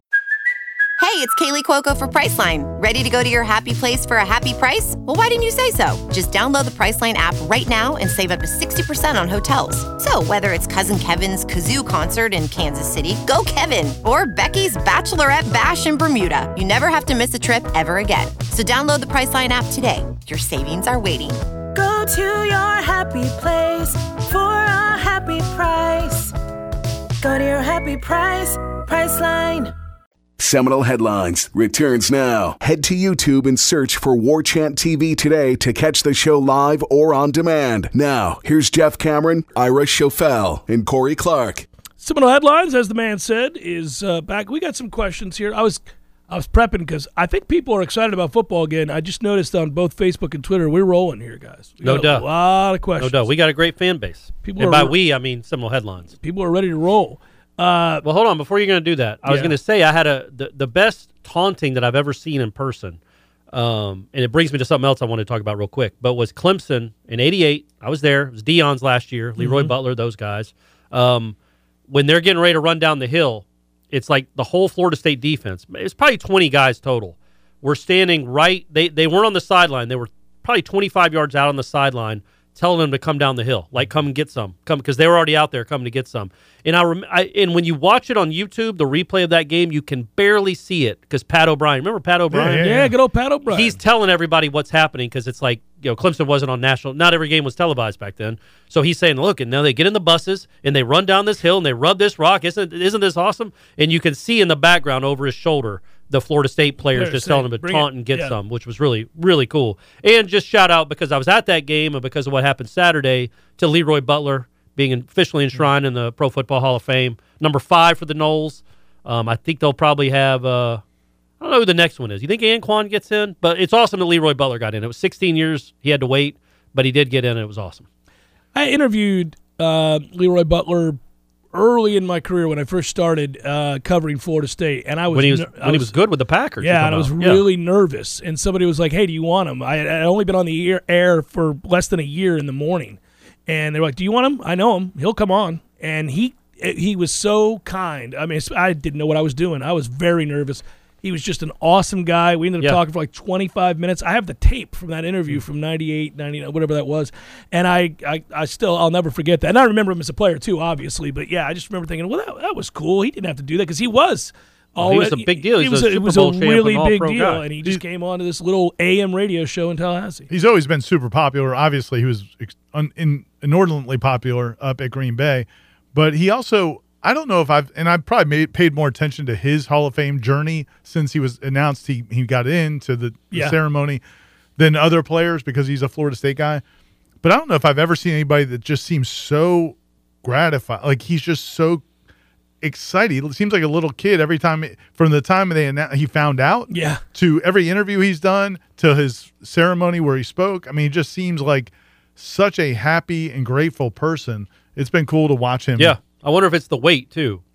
Hey, it's Kaylee Cuoco for Priceline. Ready to go to your happy place for a happy price? Well, why didn't you say so? Just download the Priceline app right now and save up to sixty percent on hotels. So whether it's Cousin Kevin's Kazoo Concert in Kansas City, go Kevin, or Becky's Bachelorette Bash in Bermuda, you never have to miss a trip ever again. So download the Priceline app today. Your savings are waiting. Go to your happy place for a happy price. Go to your happy price, Priceline. Seminole Headlines returns now. Head to YouTube and search for War Chant T V today to catch the show live or on demand. Now, here's Jeff Cameron, Ira Schofel, and Corey Clark. Seminole Headlines, as the man said, is uh, back. We got some questions here. I was I was prepping because I think people are excited about football again. I just noticed on both Facebook and Twitter, we're rolling here, guys. We No got doubt. A lot of No questions. doubt. We got a great fan base. People and are by re- we, I mean Seminole Headlines. People are ready to roll. Uh, Well, hold on. Before you're going to do that, I was Yeah. going to say I had a the, the best taunting that I've ever seen in person. Um, and it brings me to something else I want to talk about real quick. But was Clemson in eighty-eight. I was there. It was Dion's last year. Leroy Mm-hmm. Butler, those guys. Um, when they're getting ready to run down the hill, it's like the whole Florida State defense. It's probably twenty guys total. We're standing right. They, they weren't on the sideline. They were probably twenty-five yards out on the sideline, telling them to come down the hill, like come and get some, come because they were already out there coming to get some. And I, rem- I and when you watch it on YouTube, the replay of that game, you can barely see it because Pat O'Brien. Remember Pat O'Brien? yeah, good old Pat O'Brien. He's telling everybody what's happening because it's like, you know, Clemson wasn't on national. Not every game was televised back then. So he's saying, look, and now they get in the buses and they run down this hill and they rub this rock. Isn't isn't this awesome? And you can see in the background over his shoulder the Florida State players Players just saying, telling him to "Bring taunt it." and get Yeah. some, which was really, really cool. And just shout out because I was at that game and because of what happened Saturday to Leroy Butler being officially enshrined in the Pro Football Hall of Fame. Number five for the Noles. Um, I think they'll probably have, uh, I don't know who the next one is. You think Anquan gets in? But it's awesome that Leroy Butler got in. It was sixteen years he had to wait, but he did get in and it was awesome. I interviewed uh, Leroy Butler early in my career when I first started uh, covering Florida State, and I was When he was ner- I when he was good with the Packers. Yeah, you're and I was talking about. really nervous. And somebody was like, "Hey, do you want him?" I had I'd only been on the air, air for less than a year in the morning, and they were like, "Do you want him?" I know him. He'll come on, and he he was so kind. I mean, I didn't know what I was doing. I was very nervous. He was just an awesome guy. We ended up Yeah. talking for like twenty-five minutes. I have the tape from that interview from ninety-eight, ninety-nine, whatever that was. And I, I, I still, I'll never forget that. And I remember him as a player too, obviously. But yeah, I just remember thinking, well, that, that was cool. He didn't have to do that because he was. Well, he was already- a big deal. He He's was a a, it Super was Bowl a champ and really big all-pro deal. guy. And he just came on to this little A M radio show in Tallahassee. he's always been super popular. Obviously, he was ex- un- in, inordinately popular up at Green Bay, but he also. I don't know if I've, and I've probably made, paid more attention to his Hall of Fame journey since he was announced he, he got into the, the Yeah. ceremony than other players because he's a Florida State guy. But I don't know if I've ever seen anybody that just seems so gratified. Like he's just so excited. He seems like a little kid every time, from the time they annou- he found out Yeah. to every interview he's done to his ceremony where he spoke. I mean, he just seems like such a happy and grateful person. It's been cool to watch him. Yeah. I wonder if it's the weight, too.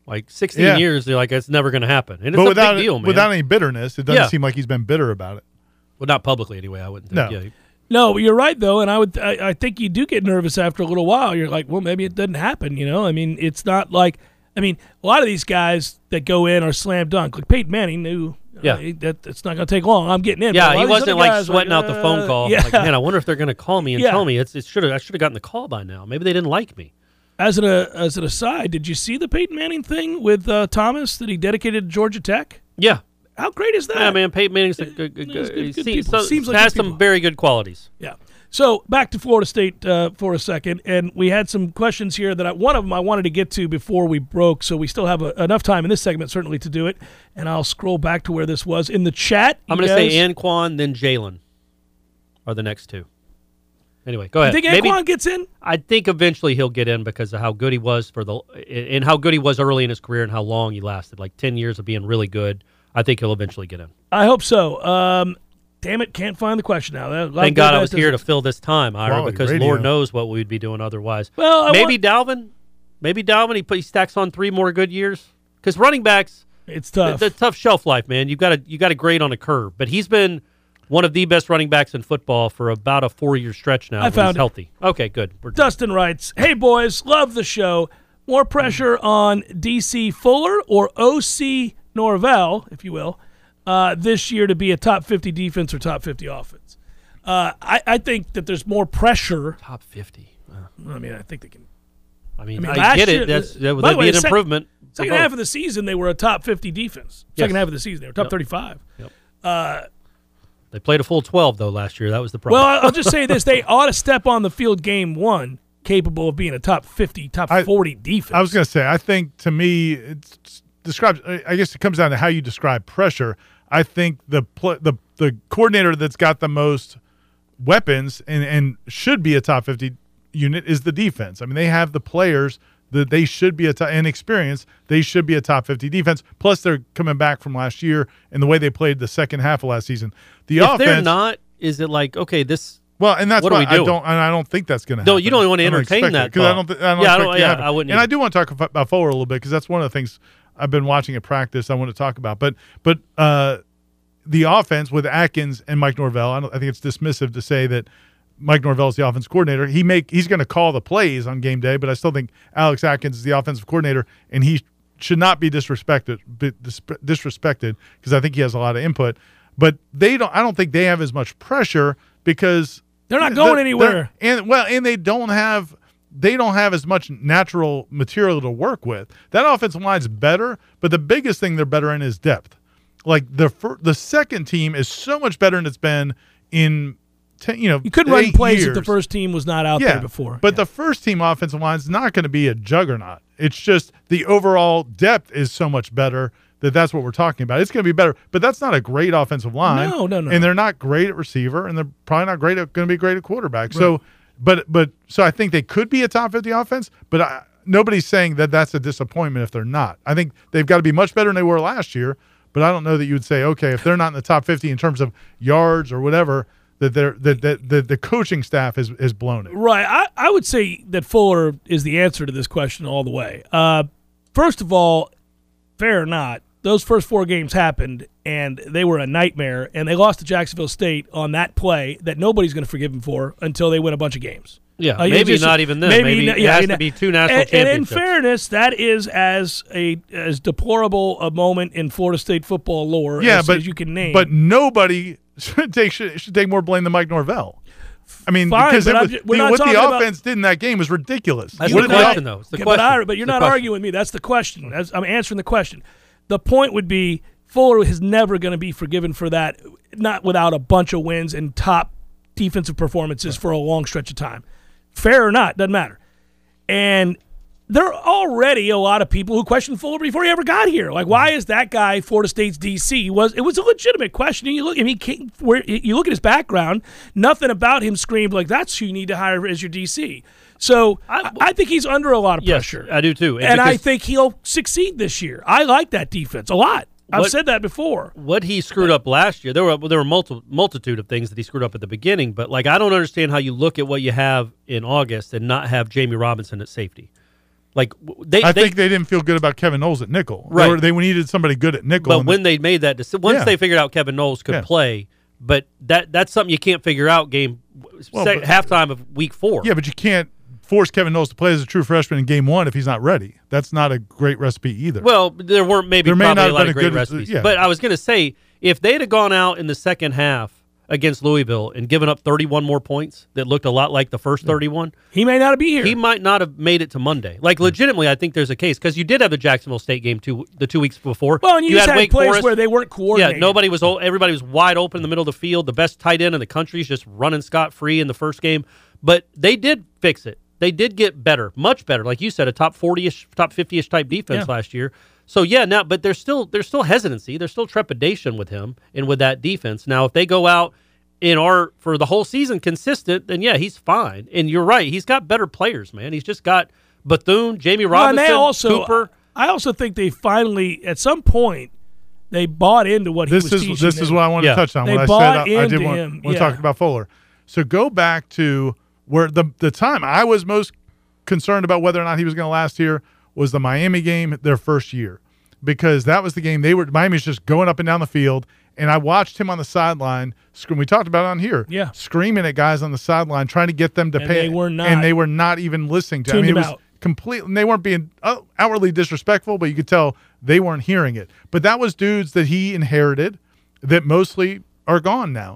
Like sixteen Yeah. years, they're like, it's never going to happen. And it's but a without big deal, man. without any bitterness, it doesn't Yeah. seem like he's been bitter about it. Well, not publicly anyway, I wouldn't think. No. Yeah. No, you're right though, and I would I, I think you do get nervous after a little while. You're like, well, maybe it doesn't happen. You know, I mean, it's not like I mean, a lot of these guys that go in are slam dunk. Like Peyton Manning knew, Yeah. uh, he- that it's not going to take long. I'm getting in. But a Yeah, lot he of these wasn't other like guys are sweating out the phone uh, call. Yeah. Like, man, I wonder if they're going to call me and Yeah. tell me. It's it should have I should have gotten the call by now. Maybe they didn't like me. As an uh, as an aside, did you see the Peyton Manning thing with uh, Thomas that he dedicated to Georgia Tech? Yeah. How great is that? Yeah, man, Peyton Manning's a good, good, He's good, good- he good seems, people. so- Seems like has good some people. very good qualities. Yeah. So back to Florida State uh, for a second, and we had some questions here that I, one of them I wanted to get to before we broke, so we still have a, enough time in this segment certainly to do it, and I'll scroll back to where this was. In the chat, I'm you going to guys- say Anquan, then Jalen are the next two. Anyway, go You ahead. think Maybe, Anquan gets in? I think eventually he'll get in because of how good he was for the and how good he was early in his career and how long he lasted, like ten years of being really good. I think he'll eventually get in. I hope so. Um, damn it, can't find the question now. That- Thank God I was here to fill this time, Ira, Quality because radio. Lord knows what we'd be doing otherwise. Well, I maybe Dalvin, maybe Dalvin. He, put, he stacks on three more good years because running backs, It's tough. the, the tough shelf life, man. You got to you got to grade on a curve. But he's been one of the best running backs in football for about a four year stretch now. I when found he's it. healthy. Okay, good. We're good. Dustin writes, "Hey boys, love the show. More pressure on D C Fuller or O C Norvell, if you will, uh, this year to be a top fifty defense or top fifty offense. Uh, I, I think that there's more pressure. Top fifty. I mean, I think they can. I mean, I I, mean, last get year- it. That's that would by the that'd way, be an the sec- improvement. for Second both. half of the season, they were a top fifty defense. Second Yes. half of the season, they were top Yep. thirty-five. Yep. Uh, They played a full twelve though last year. That was the problem. well, I'll just say this: they ought to step on the field game one, capable of being a top fifty, top I- forty defense. I was going to say, I think to me, it's describes. I guess it comes down to how you describe pressure. I think the pl- the the coordinator that's got the most weapons and and should be a top fifty unit is the defense. I mean, they have the players that they should be a top, and experience. They should be a top fifty defense. Plus, they're coming back from last year and the way they played the second half of last season. The if offense, they're not, is it like okay, this? well, and that's What are why we I doing? don't. And I don't think that's going to No, happen. you don't want to I entertain expect that it, 'cause I thought. don't. Th- I don't Yeah, I expect don't- it to yeah, happen. I wouldn't And either. I do want to talk about about Fuller a little bit because that's one of the things I've been watching at practice. I want to talk about, but but uh, the offense with Atkins and Mike Norvell. I, don't, I think it's dismissive to say that Mike Norvell is the offense coordinator. He make he's going to call the plays on game day, but I still think Alex Atkins is the offensive coordinator, and he should not be disrespected be dis- disrespected because I think he has a lot of input. But they don't. I don't think they have as much pressure because They're not going they're- anywhere. they're- And well, and they don't have they don't have as much natural material to work with. That offensive line's better, but the biggest thing they're better in is depth. Like the fir- the second team is so much better than it's been in ten, you know, you couldn't run eight plays years. if the first team was not out yeah, there before. But Yeah. the first team offensive line is not going to be a juggernaut. It's just the overall depth is so much better that that's what we're talking about. It's going to be better, but that's not a great offensive line. No, no, no. And they're not great at receiver, and they're probably not great at going to be great at quarterback. So, but but so I think they could be a top fifty offense, but I, nobody's saying that that's a disappointment if they're not. I think they've got to be much better than they were last year. But I don't know that you would say, okay, if they're not in the top fifty in terms of yards or whatever, that they're that that the, the coaching staff has has blown it. Right. I, I would say that Fuller is the answer to this question all the way. Uh, first of all, fair or not, those first four games happened, and they were a nightmare, and they lost to Jacksonville State on that play that nobody's going to forgive them for until they win a bunch of games. Yeah, Uh, you maybe just- not even then. Maybe, not- it yeah, has you to know, be two national and, And in championships. fairness, that is as a as deplorable a moment in Florida State football lore Yeah, as, but as you can name. But nobody should take should, should take more blame than Mike Norvell. I mean, Fine, because but it I'm was, ju- we're the, not what the talking about- offense did in that game was ridiculous. That's What the did the question, off- though. It's the Okay, question. But, Ira, but It's you're the not question. arguing with me. That's the question. That's, I'm answering the question. The point would be Fuller is never going to be forgiven for that, not without a bunch of wins and top defensive performances for a long stretch of time. Fair or not, doesn't matter. And there are already a lot of people who question Fuller before he ever got here. Like, why is that guy Florida State's D C? Was it was a legitimate question. You look, I mean, he, where, you look at his background. Nothing about him screamed like that's who you need to hire as your D C. So I, I think he's under a lot of Yes, pressure. I do too. And I because think he'll succeed this year. I like that defense a lot. I've What- said that before. what he screwed up last year, there were there were multi, multitude of things that he screwed up at the beginning. But like, I don't understand how you look at what you have in August and not have Jamie Robinson at safety. Like they, I they, think they didn't feel good about Kevin Knowles at nickel. Right. They, were, they needed somebody good at nickel. But when they made that decision, once Yeah. they figured out Kevin Knowles could Yeah. play, but that that's something you can't figure out game Well, sec- but- halftime of week four. Yeah, but you can't force Kevin Knowles to play as a true freshman in game one if he's not ready. That's not a great recipe either. Well, there weren't maybe There may probably not a have lot been of a great good- recipes. yeah. But I was going to say, if they'd have gone out in the second half against Louisville and given up thirty-one more points that looked a lot like the first thirty-one, He may not be here. he might not have made it to Monday. Like, legitimately, I think there's a case because you did have the Jacksonville State game two, the two weeks before. well, and you, just had, Wake plays Forest. where they weren't coordinated. Yeah, nobody was. Everybody was wide open in the middle of the field. The best tight end in the country is just running scot free in the first game. But they did fix it. They did get better, much better. Like you said, a top forty-ish, top fifty-ish type defense Yeah. last year. So yeah, now but there's still there's still hesitancy. There's still trepidation with him and with that defense. Now, if they go out and are for the whole season consistent, then yeah, he's fine. And you're right, he's got better players, man. He's just got Bethune, Jamie Well, and Robinson, they also, Cooper. I also think they finally, at some point, they bought into what this he was is teaching this them. is what I want Yeah. to touch on. They when I bought said I, I did into want, him, want yeah. to talk about Fuller. So go back to where the the time I was most concerned about whether or not he was going to last here was the Miami game, their first year, because that was the game they were. Miami's just going up and down the field, and I watched him on the sideline. Scream, we talked about it on here, Yeah. screaming at guys on the sideline, trying to get them to And pay. they were not. and they were not even listening to. I Tuned mean, it him was out. completely. They weren't being uh, outwardly disrespectful, but you could tell they weren't hearing it. But that was dudes that he inherited that mostly are gone now.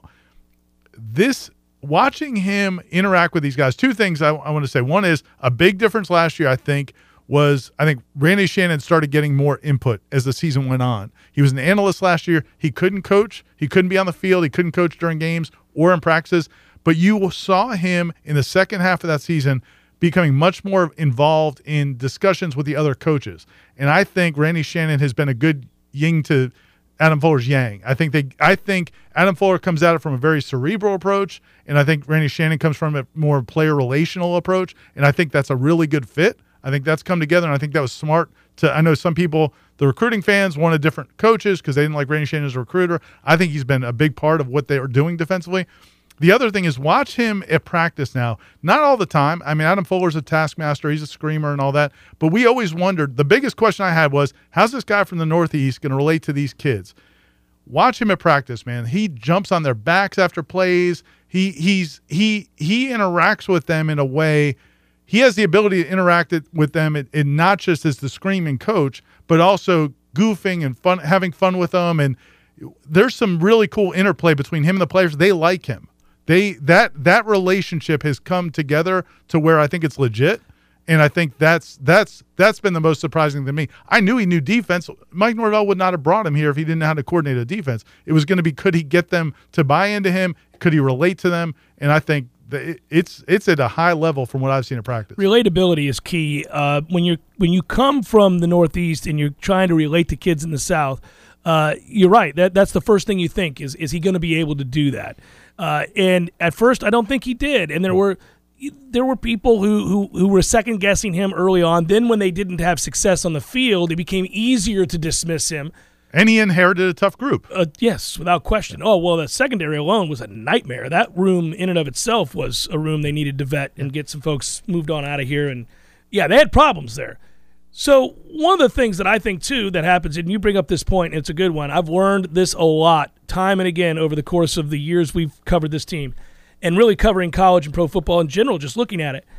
This watching him interact with these guys, two things I, I want to say. One is a big difference last year, I think, was I think Randy Shannon started getting more input as the season went on. He was an analyst last year. He couldn't coach. He couldn't be on the field. He couldn't coach during games or in practices. But you saw him in the second half of that season becoming much more involved in discussions with the other coaches. And I think Randy Shannon has been a good yin to Adam Fuller's yang. I think they. I think Adam Fuller comes at it from a very cerebral approach, and I think Randy Shannon comes from a more player relational approach. And I think that's a really good fit. I think that's come together, and I think that was smart. To I know some people, the recruiting fans, wanted different coaches because they didn't like Randy Shannon as a recruiter. I think he's been a big part of what they are doing defensively. The other thing is watch him at practice now. Not all the time. I mean, Adam Fuller's a taskmaster. He's a screamer and all that. But we always wondered, the biggest question I had was, how's this guy from the Northeast going to relate to these kids? Watch him at practice, man. He jumps on their backs after plays. He he's he he interacts with them in a way. He has the ability to interact it, with them, and, and not just as the screaming coach, but also goofing and fun, having fun with them. And there's some really cool interplay between him and the players. They like him. They that that relationship has come together to where I think it's legit, and I think that's that's that's been the most surprising to me. I knew he knew defense. Mike Norvell would not have brought him here if he didn't know how to coordinate a defense. It was going to be, could he get them to buy into him? Could he relate to them? And I think that it's it's at a high level from what I've seen in practice. Relatability is key. Uh, when you when you come from the Northeast and you're trying to relate to kids in the South, uh, you're right. That that's the first thing you think is is he going to be able to do that? Uh, and at first, I don't think he did. And there were there were people who, who who were second guessing him early on. Then when they didn't have success on the field, it became easier to dismiss him. And he inherited a tough group. Uh, yes, without question. Oh, well, the secondary alone was a nightmare. That room in and of itself was a room they needed to vet and get some folks moved on out of here. And, yeah, they had problems there. So one of the things that I think, too, that happens, and you bring up this point, and it's a good one. I've learned this a lot time and again over the course of the years we've covered this team and really covering college and pro football in general, just looking at it.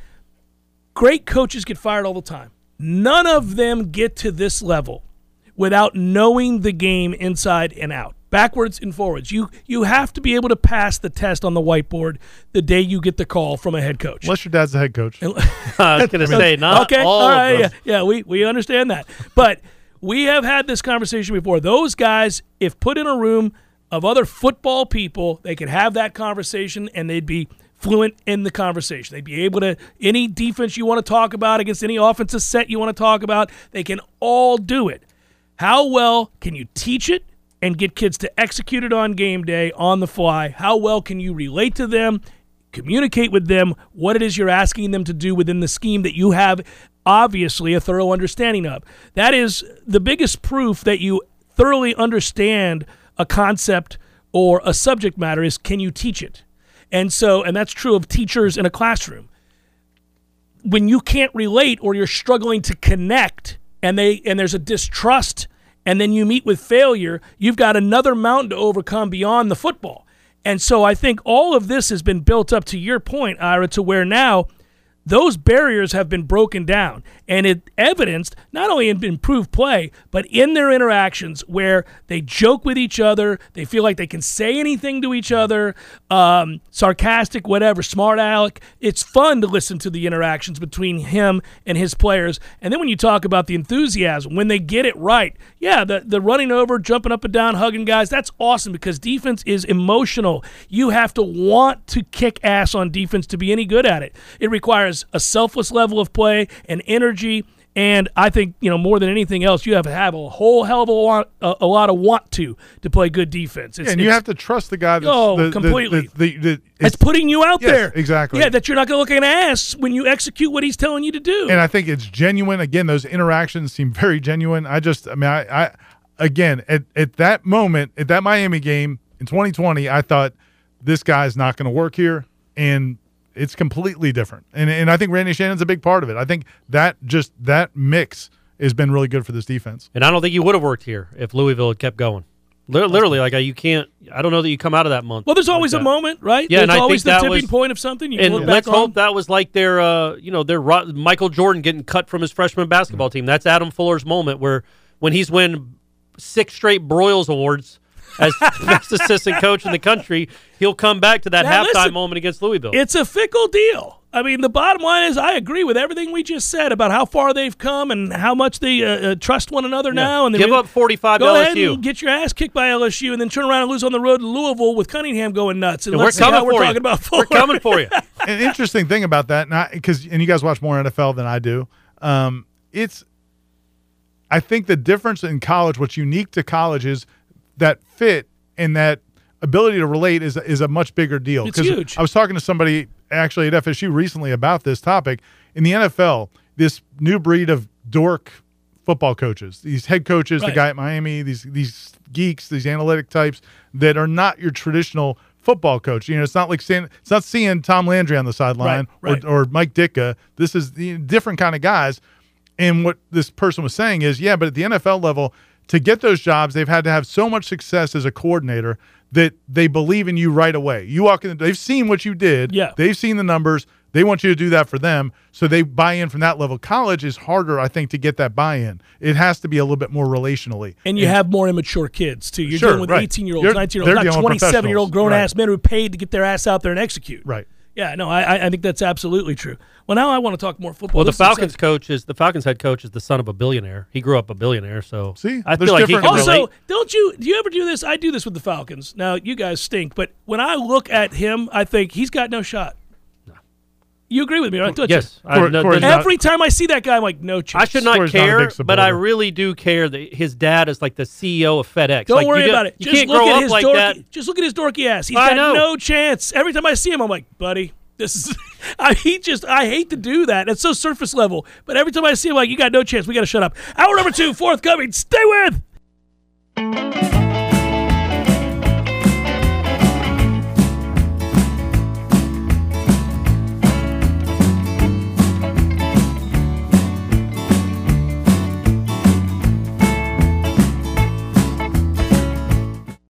Great coaches get fired all the time. None of them get to this level without knowing the game inside and out, backwards and forwards. You you have to be able to pass the test on the whiteboard the day you get the call from a head coach. Unless your dad's the head coach. I was going to say, not okay, all all right, of yeah, them. yeah, we, we understand that. But we have had this conversation before. Those guys, if put in a room of other football people, they could have that conversation and they'd be fluent in the conversation. They'd be able to, any defense you want to talk about against any offensive set you want to talk about, they can all do it. How well can you teach it and get kids to execute it on game day, on the fly? How well can you relate to them, communicate with them what it is you're asking them to do within the scheme that you have obviously a thorough understanding of? That is the biggest proof that you thoroughly understand a concept or a subject matter is, can you teach it? And so, and that's true of teachers in a classroom. when you can't relate or you're struggling to connect and they and there's a distrust and then you meet with failure, you've got another mountain to overcome beyond the football. And so I think all of this has been built up, to your point, Ira, to where now those barriers have been broken down, and it evidenced not only in improved play, but in their interactions where they joke with each other, they feel like they can say anything to each other, um, sarcastic, whatever, smart aleck. It's fun to listen to the interactions between him and his players. And then when you talk about the enthusiasm, when they get it right, yeah, the, the running over, jumping up and down, hugging guys, that's awesome because defense is emotional. You have to want to kick ass on defense to be any good at it. It requires a selfless level of play and energy, and I think, you know, more than anything else, you have to have a whole hell of a lot, a, a lot of want to to play good defense. It's, yeah, and it's, you have to trust the guy. That's, oh, the, completely. The, the, the, the, it's putting you out yes, there. Exactly. Yeah, that you're not going to look an ass when you execute what he's telling you to do. And I think it's genuine. Again, those interactions seem very genuine. I just, I mean, I, I again, at, at that moment, at that Miami game in twenty twenty, I thought this guy's not going to work here, and it's completely different. And and I think Randy Shannon's a big part of it. I think that just that mix has been really good for this defense. And I don't think you would have worked here if Louisville had kept going. Literally, like you can't. I don't know that you come out of that month. Well, there's always like a moment, right? Yeah, there's and I always think the that tipping was, point of something. You can and look back let's on. hope that was like their, uh, you know, their Michael Jordan getting cut from his freshman basketball team. That's Adam Fuller's moment where when he's win six straight Broyles Awards as best assistant coach in the country, he'll come back to that now, halftime listen, moment against Louisville. It's a fickle deal. I mean, the bottom line is I agree with everything we just said about how far they've come and how much they uh, uh, trust one another yeah. now. And give up forty-five go to ahead L S U. and get your ass kicked by L S U and then turn around and lose on the road to Louisville with Cunningham going nuts. And and let's we're see coming how we're for talking you. about Fuller. We're coming for you. An interesting thing about that, not because, and you guys watch more N F L than I do. Um, it's, I think the difference in college, what's unique to college is that fit and that ability to relate is is a much bigger deal. It's huge. I was talking to somebody actually at F S U recently about this topic. In the N F L, this new breed of dork football coaches, these head coaches, right. the guy at Miami, these these geeks, these analytic types that are not your traditional football coach. You know, it's not like seeing, it's not seeing Tom Landry on the sideline right, right. or, or Mike Ditka. This is the different kind of guys. And what this person was saying is, yeah, but at the N F L level, to get those jobs, they've had to have so much success as a coordinator that they believe in you right away. You walk in, they've seen what you did. Yeah. They've seen the numbers. They want you to do that for them, so they buy in from that level. College is harder, I think, to get that buy-in. It has to be a little bit more relationally. And you and, have more immature kids, too. You're sure, dealing with right. eighteen-year-olds, nineteen-year-olds, not twenty-seven-year-old grown-ass right. men who are paid to get their ass out there and execute. Right. Yeah, no, I I think that's absolutely true. Well, now I want to talk more football. Well, the this Falcons is, coach is the Falcons head coach is the son of a billionaire. He grew up a billionaire, so see, I feel like he can also, relate. don't you do you ever do this? I do this with the Falcons. Now, you guys stink, but when I look at him, I think he's got no shot. No. You agree with me, right? Don't yes. You? I, no, Corey, Every time I see that guy, I'm like, no chance. I should not Corey's care, not but I really do care that his dad is like the C E O of FedEx. Don't like, worry you about it. You Just can't look grow at up his like dorky, that. Just look at his dorky ass. He's I got know. no chance. Every time I see him, I'm like, buddy. This is, I he just I hate to do that. It's so surface level. But every time I see him, like, you got no chance. We got to shut up. Hour number two, forthcoming. Stay with.